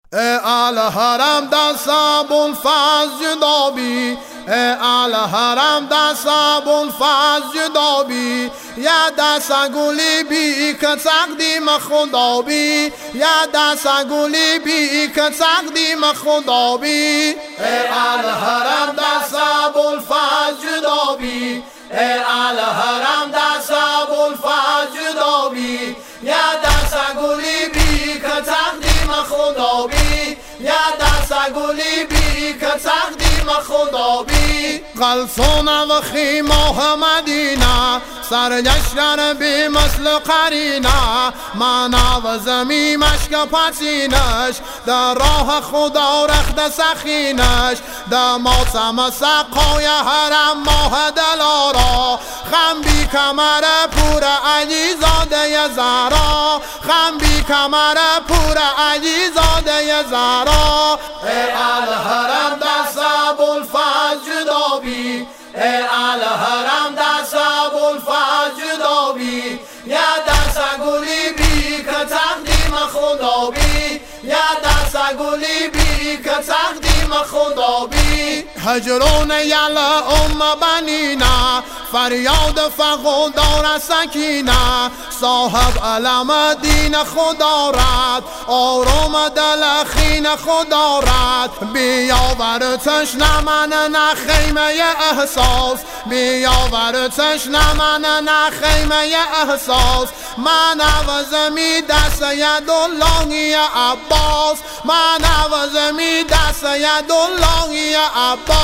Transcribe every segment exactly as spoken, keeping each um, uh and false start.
ال حرم دست ابوالفضل جدا بی، ال حرم دست ابوالفضل جدا بی، یا دست گلی بی که تقدیم خدا بی، یا دست گلی بی که تقدیم خدا بی. ال حرم دست ابوالفضل جدا بی، ال حرم دست ابوالفضل جدا بی، یا دست گلی بی که تقدیم خدا بی، یا دست گلی بی که تقدیم خدا بی. قلسون و خیمه مدینه سرگشتن بی مثل قرینه، من و زمین مشک پسینش در راه خدا رخت سخینش، در ماتم سقای حرم ماه دلارا، خم بی کمر پور علی زاده زهرا، خم بی کمر پور علی زاده زهرا. ال حرم دست ابوالفضل جدا بی، ال حرم دست ابوالفضل جدا بی، یا دست گلی بی که تقدیم خدا بی، یا دست گلی بی که تقدیم خدا بی. هجرون یل ام بنینه فریاد فقر دار سکینه، صاحب علم دین خدا رد آرام دل خین خدا رد، بیاور تشنه من نه خیمه احساس، بیاور تشنه من نه خیمه احساس، من و زمین دست یداللهی عباس، من و زمین دست یداللهی عباس.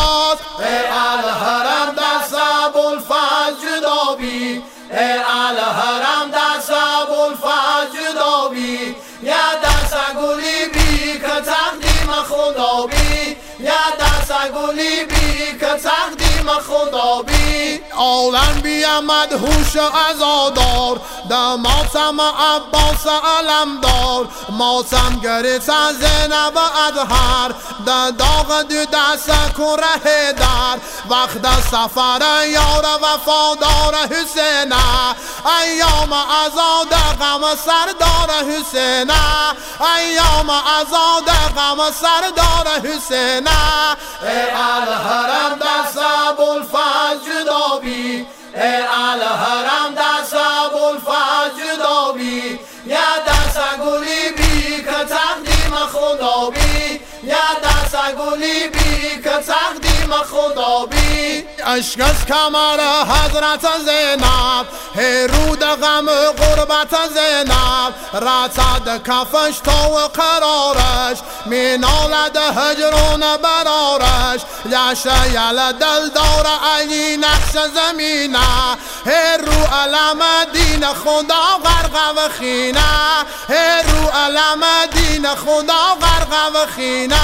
ال حرم دست ابوالفضل جدا بی، ال حرم دست ابوالفضل جدا بی، یا دست گلی بی که تقدیم خدا بی، یا دست گلی بی که تقدیم خدا بی. عالم بیا مدهوش عزادار در ماتم عباس علمدار، ماتم گریت از زینب اطهر در داغ دو دست کره در، وقت سفر یار وفادار حسین، ایام عزاد غم سردار حسین، ایام عزاد غم سردار حسین. ال حرم دست ابوالفضل جدا بی، ال حرم دست ابوالفضل جدا بی، یا دست گلی بی که تقدیم خدا بی، یا دست گلی بی که تقدیم خدا بی. عشق از کمر حضرت زینب هرود غم غربت زینب، رتد کفش تا قرارش مینالد هجرون برارش، یشه یل دل دار علی نقش زمینه، هر رو علم دین خدا غرق و خینه، هر رو علم دین خدا غرق و خینه.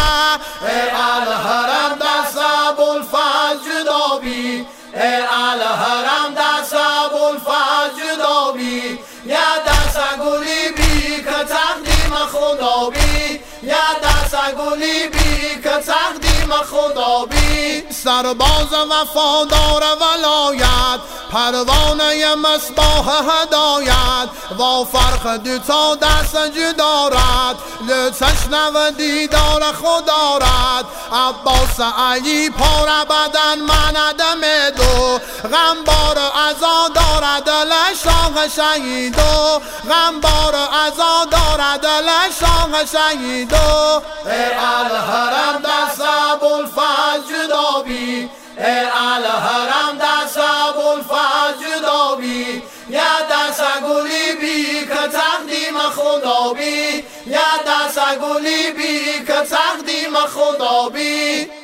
ال حرم دست ابوالفضل جدا بی، ال حرم دست ابوالفضل جدا بی، یا دست گلی بی که تقدیم خدا بی، یا دست گلی بی که تقدیم خدا بی. سرباز وفادار ولایت پروانه مصباح هدایت، با فرق دو تا دست جدا رد لتشنه و دیدار خدا رد، عباس علی پاره بدن من دم دو، غمبار عزا دارد دل شاه شهیدو، غمبار عزا دارد دل شاه شهیدو. ال حرم دست ابوالفضل جدا بی، ال حرم دست ابوالفضل جدا بی، یا دست گلی بی که تقدیم خدا بی، یا دست گلی بی که تقدیم خدا بی.